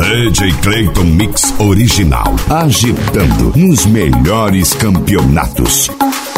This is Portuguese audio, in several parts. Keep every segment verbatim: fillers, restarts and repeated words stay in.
D J Clayton Mix Original, agitando nos melhores campeonatos.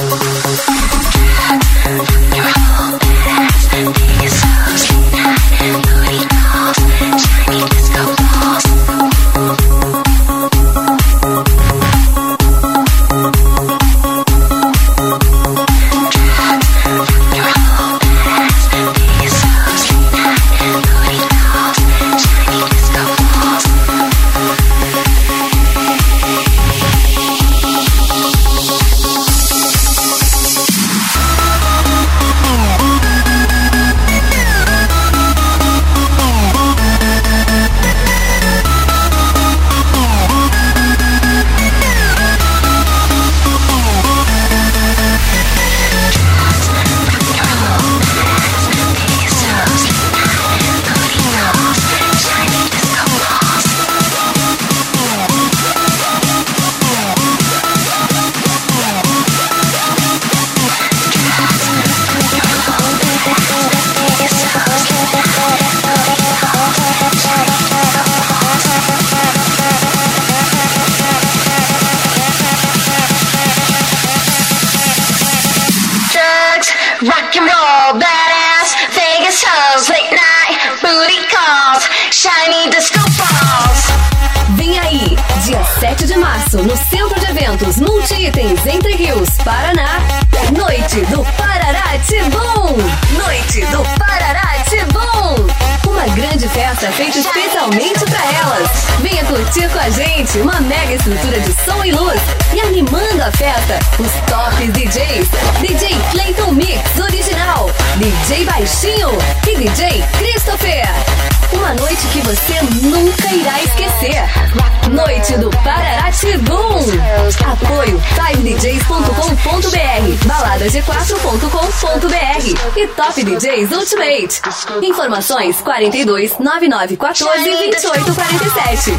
Rock and roll, badass, Vegas hoes, late night, booty calls, shiny disco balls. Vem aí, dia sete de março, no Centro de Eventos Multi-Itens, Entre Rios, Paraná. Noite do Pararatibum! Noite do Pararatibum! Uma grande festa feita especialmente pra elas. Venha curtir com a gente uma mega estrutura de som e luz. E animando a festa, os tops D Js. D J Clayton Mix Original, D J Baixinho e D J Christopher. Uma noite que você nunca irá esquecer. Noite do Pararatibum. Apoio five d js ponto com ponto b r, balada g quatro ponto com ponto b r e Top D Js Ultimate. Informações quarenta e dois, nove nove um quatro, vinte e oito quarenta e sete.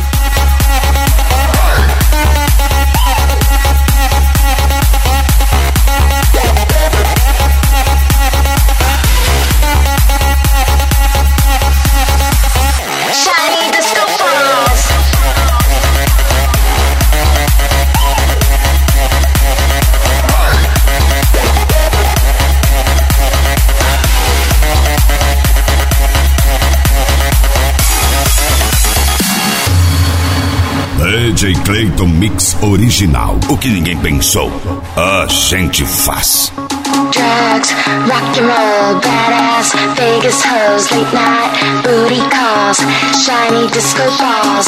D J Clayton Mix Original. O que ninguém pensou, a gente faz. Drugs, rock and roll, badass, Vegas hoes, late night, booty calls, shiny disco balls.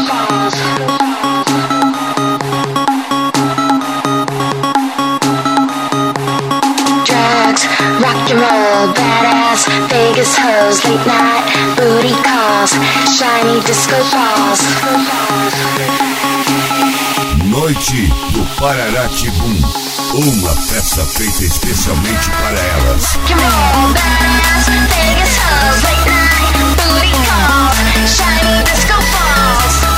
Drugs, rock and roll, badass, Vegas hoes, late night, booty calls, shiny disco balls. Noite do Pararatibum. Uma festa feita especialmente para elas. Rock and roll, badass, Vegas hoes, late night, booty calls, shiny disco balls.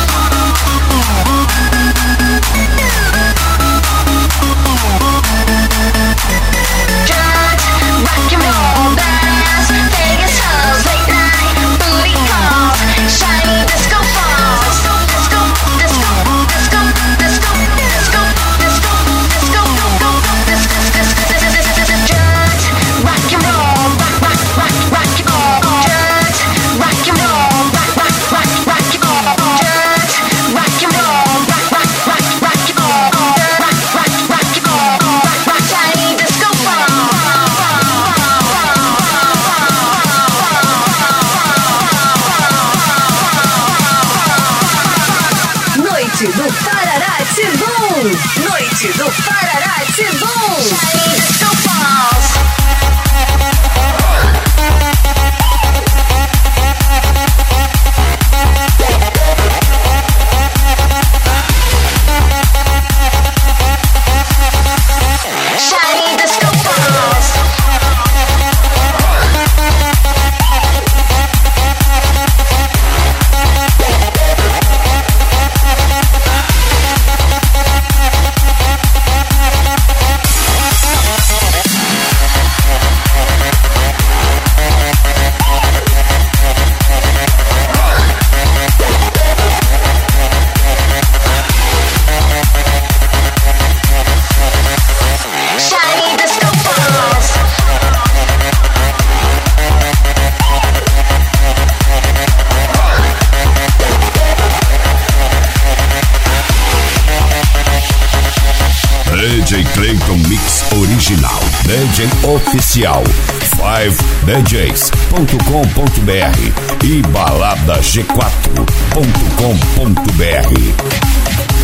Drugs, rock and roll, badass, Vegas hoes, late night, booty calls, shiny disco balls. Disco, disco, disco, disco, disco, disco, disco, drugs, rock and roll, rock, rock, rock, rock and roll. Drugs, rock and roll, rock, rock, rock, rock and roll. J Clayton Mix Original. D J Oficial. five d js ponto com ponto b r e balada g quatro ponto com ponto b r.